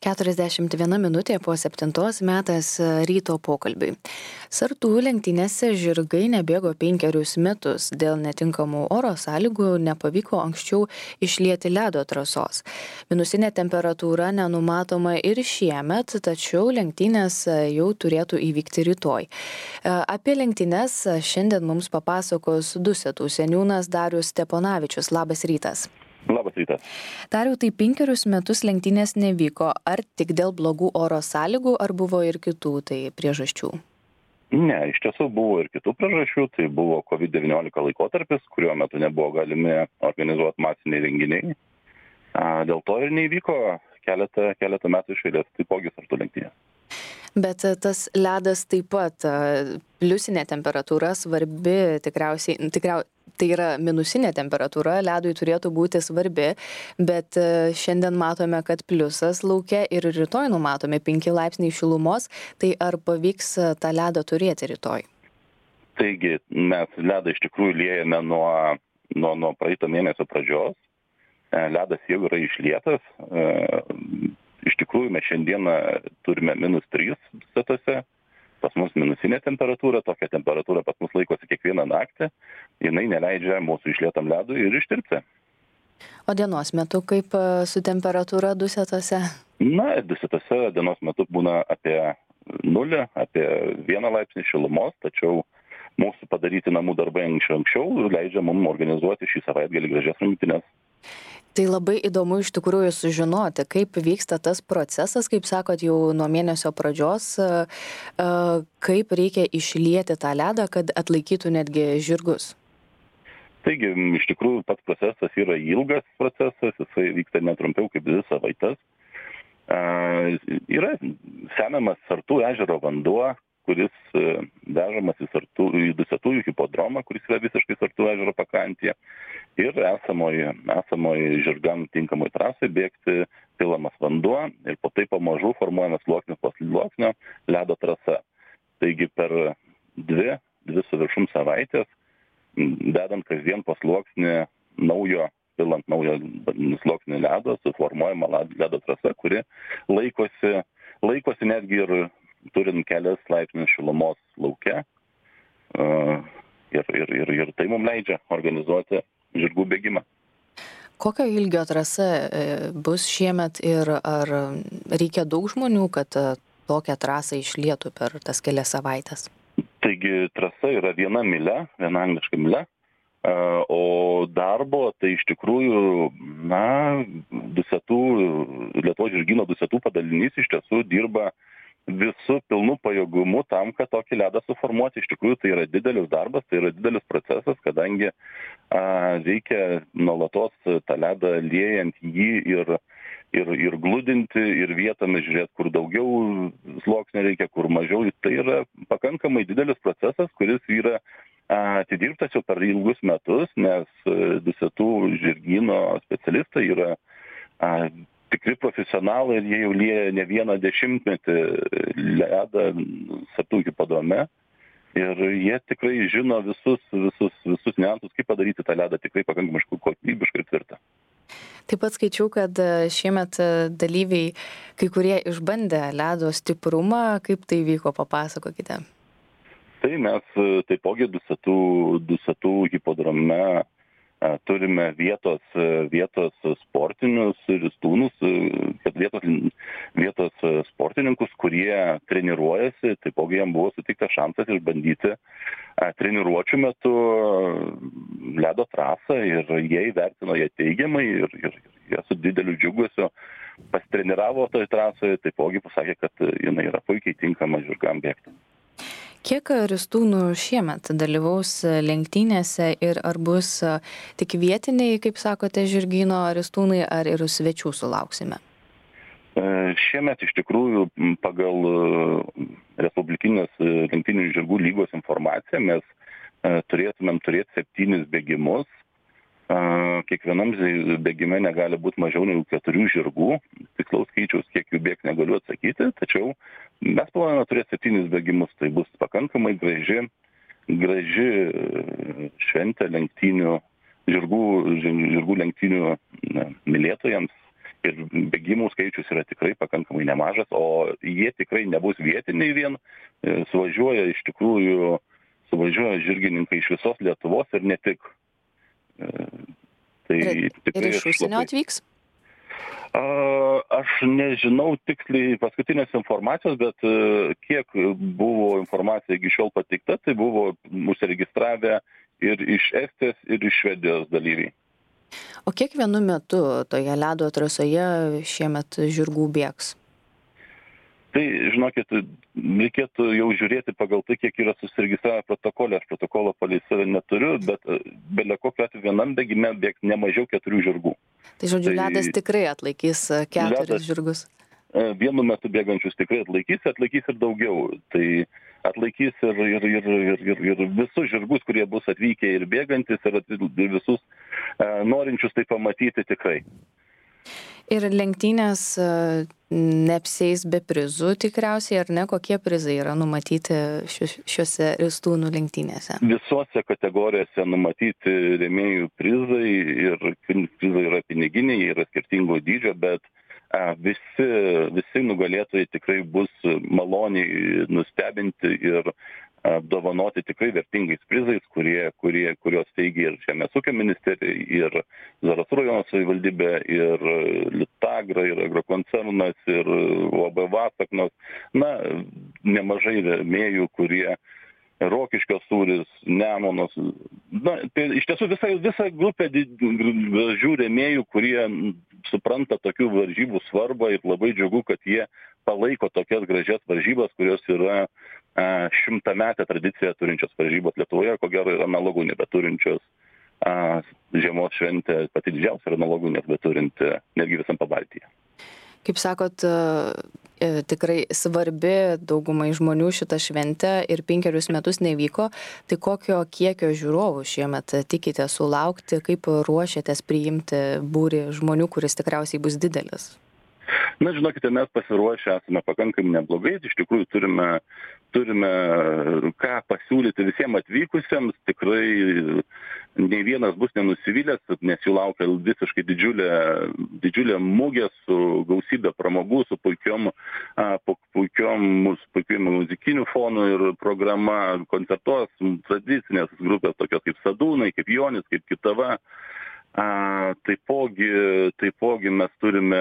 41 minutė po 7 metas ryto pokalbiui. Sartų lenktynėse žirgai nebėgo 5 metus. Dėl netinkamų oro sąlygų nepavyko anksčiau išlieti ledo trasos. Minusinė temperatūra nenumatoma ir šiemet, tačiau lenktynės jau turėtų įvykti rytoj. Apie lenktynes šiandien mums papasakos Dusetų seniūnas Darius Steponavičius. Labas rytas. Labas rytas. Dariau, tai 5 metus lenktynės nevyko. Ar tik dėl blogų oro sąlygų, ar buvo ir kitų priežasčių? Ne, iš tiesų buvo ir kitų priežasčių. Tai buvo COVID-19 laikotarpis, kuriuo metu nebuvo galimi organizuoti masiniai renginiai. Dėl to ir neįvyko keletą metų iš eilės taipogi Sartų lenktynės. Bet tas ledas taip pat, pliusinė temperatūra svarbi, tai yra minusinė temperatūra, ledui turėtų būti svarbi, bet šiandien matome, kad pliusas lauke ir rytoj numatome 5 laipsniai šilumos, tai ar pavyks tą ledą turėti rytoj? Taigi, mes ledą iš tikrųjų liejame nuo praeito mėnesio pradžios. Ledas jau yra išlietas. Iš tikrųjų, mes šiandieną turime -3 Dusetuose. Pas mus minusinė temperatūra, tokia temperatūra pas mus laikosi kiekvieną naktį. Jinai neleidžia mūsų išlietam ledui ir ištirpti. O dienos metu kaip su temperatūra Dusetuose? Na, Dusetuose dienos metu būna apie 0, apie 1 laipsnį šilumos, tačiau mūsų padaryti namų darbai anksčiau leidžia mums organizuoti šį savaitgalį gražias rungtynes. Tai labai įdomu iš tikrųjų sužinoti, kaip vyksta tas procesas, kaip sakot, jau nuo mėnesio pradžios, kaip reikia išlieti tą ledą, kad atlaikytų netgi žirgus. Taigi, iš tikrųjų, pats procesas yra ilgas procesas, jisai vyksta netrumpiau kaip 2 savaites. Yra semiamas Sartų ežero vanduo, kuris vežamas į Dusetų hipodromą, kuris yra visiškai Sartų ežero pakrantėje. Ir esamoj žirgam tinkamai trasai bėgti pilamas vanduo ir po tai pamažu formuojamas sluoksnis po sluoksnio ledo trasa. Taigi per 2 su viršum savaitės, dedant kasdien po sluoksnį pilant naujo sluoksnį ledo, suformuojama ledo trasa, kuri laikosi netgi ir turint kelias laipsnius šilumos lauke. Ir tai mums leidžia organizuoti žirgų bėgimą. Kokio ilgio trasa bus šiemet ir ar reikia daug žmonių, kad tokią trasą išlietų per tas kelias savaites? Taigi trasa yra 1 mylia, 1 angliška mylia, o darbo tai iš tikrųjų, Lietuvos žirgyno Dusetų padalinys iš tiesų dirba visų pilnų pajėgumų tam, kad tokį ledą suformuoti. Iš tikrųjų, tai yra didelis darbas, tai yra didelis procesas, kadangi reikia nuolatos tą ledą liejant jį ir gludinti, ir vietomis žiūrėti, kur daugiau sluoksnio reikia, kur mažiau. Tai yra pakankamai didelis procesas, kuris yra atidirbtas jau per ilgus metus, nes Dusetų žirgyno specialistai yra tikri profesionalai ir jie jau lieja ne 1 dešimtmetį ledą Sartų hipodrome ir jie tikrai žino visus niuansus, kaip padaryti tą ledą tikrai pakankamai kokybiškai ir tvirtą. Taip pat skaičiau, kad šiemet dalyviai kai kurie išbandė ledo stiprumą. Kaip tai vyko, papasakokite. Tai mes taipogi Dusetų hipodrome turime vietos sportinius ristūnus, vietos sportininkus, kurie treniruojasi, taipogi jam buvo suteiktas šansas išbandyti treniruočių metu ledo trasą ir jie įvertino ją teigiamai ir jie su dideliu džiugesiu pasitreniravo toje trasoje, taipogi pasakė, kad jinai yra puikiai tinkama žirgam bėgti. Kiek ristūnų šiemet dalyvaus lenktynėse ir ar bus tik vietiniai, kaip sakote, žirgyno ristūnai, ar ir svečių sulauksime? Šiemet iš tikrųjų pagal Respublikinės lenktynių žirgų lygos informaciją mes turėtumėm turėti 7 bėgimus. Kiekvienam bėgime negali būti mažiau negu 4 žirgų. Tikslaus skaičiaus, kiek jų bėgs, negaliu atsakyti, tačiau mes planuojame turėti 7 bėgimus. Tai bus pakankamai graži šventė lenktynių, žirgų lenktynių mylėtojams ir bėgimų skaičius yra tikrai pakankamai nemažas, o jie tikrai nebus vietiniai vien, suvažiuoja žirgininkai iš visos Lietuvos ir ne tik. Tai ir iš užsienio atvyks? Aš nežinau tiksliai paskutinės informacijos, bet kiek buvo informacija iki šiol pateikta, tai buvo užsiregistravę ir iš Estijos, ir iš Švedijos dalyviai. O kiek vienu metu toje ledo trasoje šiemet žirgų bėgs? Tai, žinokit, reikėtų jau žiūrėti pagal tai, kiek yra susiregistravę protokolę. Aš protokolo palei save neturiu, bet bele kokiu atveju vienam bėgime bėgs ne mažiau 4 žirgų. Tai žodžiu, ledas tikrai atlaikys 4 žirgus? Vienu metu bėgančius tikrai atlaikys ir daugiau. Tai atlaikys ir visus žirgus, kurie bus atvykę ir bėgantis, ir visus norinčius tai pamatyti tikrai. Ir lenktynės neapsieis be prizų tikriausiai, ar ne? Kokie prizai yra numatyti šiuose ristūnų lenktynėse? Visose kategorijose numatyti rėmėjų prizai ir prizai yra piniginiai, jie yra skirtingo dydžio, bet visi nugalėtojai tikrai bus maloniai nustebinti ir apdovanoti tikrai vertingais prizais, kuriuos teigia ir Žemės ūkio ministerija, ir Zarasų rajono savivaldybė, ir Litagra, ir Agrokoncernas, ir UAB Vasaknos. Na, nemažai rėmėjų, kurie Rokiškio sūris, Nemunas. Na, tai iš tiesų visa grupė gražių rėmėjų, kurie supranta tokių varžybų svarbą ir labai džiugu, kad jie palaiko tokias gražias varžybas, kurios yra 100-metę tradiciją turinčios varžybos Lietuvoje, ko gero yra analogų nebeturinčios žiemos šventė, pati didžiausia yra analogų nebeturinti netgi visam Pabaltyje. Kaip sakot, tikrai svarbi daugumai žmonių šitą šventę ir 5 metus nevyko, tai kokio kiekio žiūrovų šiemet tikite sulaukti, kaip ruošiatės priimti būrį žmonių, kuris tikriausiai bus didelis? Na, žinokite, mes pasiruošę esame pakankamai neblogai, iš tikrųjų turime ką pasiūlyti visiems atvykusiems, tikrai nei vienas bus nenusivylęs, nes jų laukia visiškai didžiulė mugė su gausybė pramogų, su puikiom muzikiniu fonu ir programa, koncertuos tradicinės grupės tokios kaip Sadūnai, kaip Jonis, kaip Kitava. Taipogi mes turime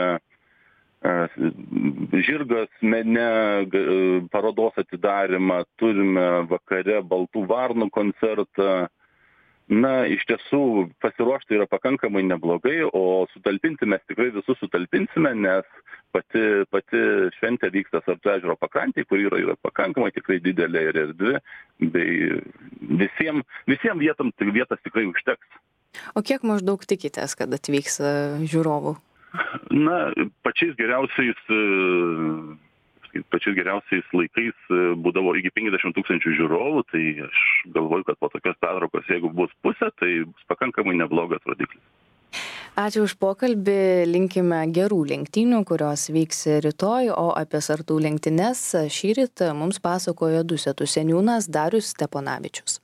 žirgas mene parodos atidarymą, turime vakare Baltų varnų koncertą. Na, iš tiesų pasiruošti yra pakankamai neblogai, o sutalpinti mes tikrai visus sutalpinsime, nes pati šventė vyksta Sartų ežero pakrantėje, kur yra pakankamai tikrai didelė ir erdvi, bei visiems vietas tikrai užteks. O kiek maždaug tikitės, kad atvyks žiūrovų? Na, pačiais geriausiais laikais būdavo iki 50 000 žiūrovų, tai aš galvoju, kad po tokios pertraukos, jeigu bus pusė, tai bus pakankamai neblogas rodiklis. Ačiū už pokalbį, linkime gerų lenktynių, kurios vyks rytoj, o apie Sartų lenktynes šįryt mums pasakojo Dusetų seniūnas Darius Steponavičius.